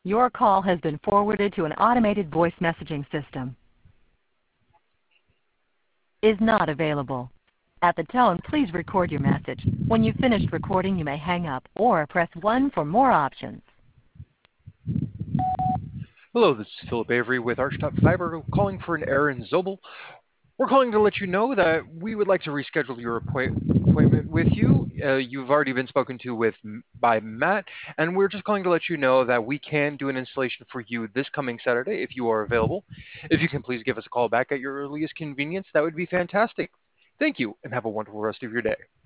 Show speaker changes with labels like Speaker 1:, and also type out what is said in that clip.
Speaker 1: Your call has been forwarded to an automated voice messaging system. Is not available. At the tone, please record your message. When you've finished recording, you may hang up or press 1 for more options.
Speaker 2: Hello, this is Philip Avery with Archtop Fiber, calling for an Aaron Zobel. We're calling to let you know that we would like to reschedule your appointment with you. You've already been spoken to by Matt, and we're just calling to let you know that we can do an installation for you this coming Saturday if you are available. If you can please give us a call back at your earliest convenience, that would be fantastic. Thank you, and have a wonderful rest of your day.